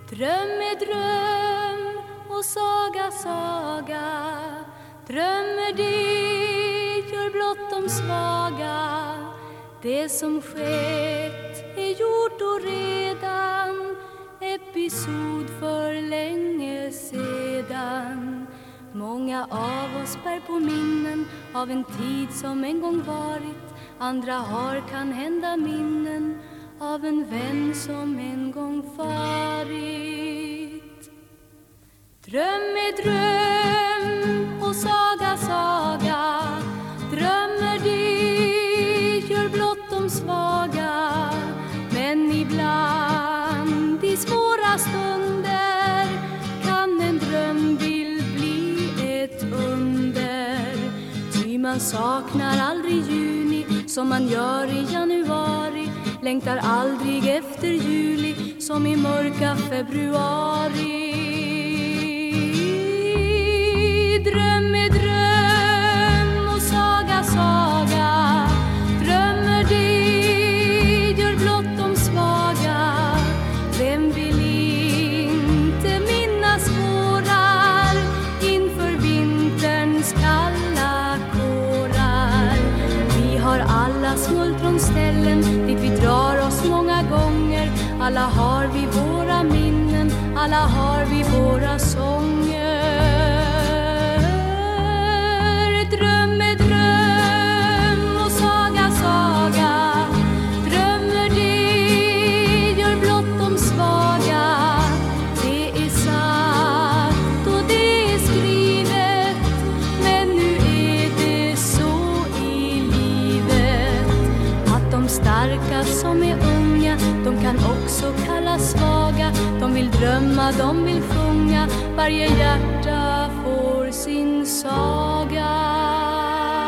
Dröm är dröm och saga, saga. Drömmer det gör blott de svaga. Det som skett är gjort och redan, episod för länge sedan. Många av oss bär på minnen av en tid som en gång varit. Andra har kan hända minnen av en vän som en gång farit. Dröm är dröm och saga, saga. Drömmer det gör blott de svaga. Men ibland i svåra stunder kan en drömbild bli ett under. Ty man saknar aldrig juni som man gör i januari. Längtar aldrig efter juli som i mörka februari. Dröm är dröm och saga, saga. Drömmer det gör blott de svaga. Vem vill inte minnas vårar inför vinterns kalla kårar? Vi har alla smultronställen dit vi drar oss många gånger. Alla har vi våra minnen, alla har vi våra sånger. Dröm är dröm och saga, saga. Drömmer det gör blott de svaga. Det är sagt och det är skrivet, men nu är det så i livet att de starka som är unga, de kan också kallas svaga. De vill drömma, de vill sjunga. Varje hjärta får sin saga.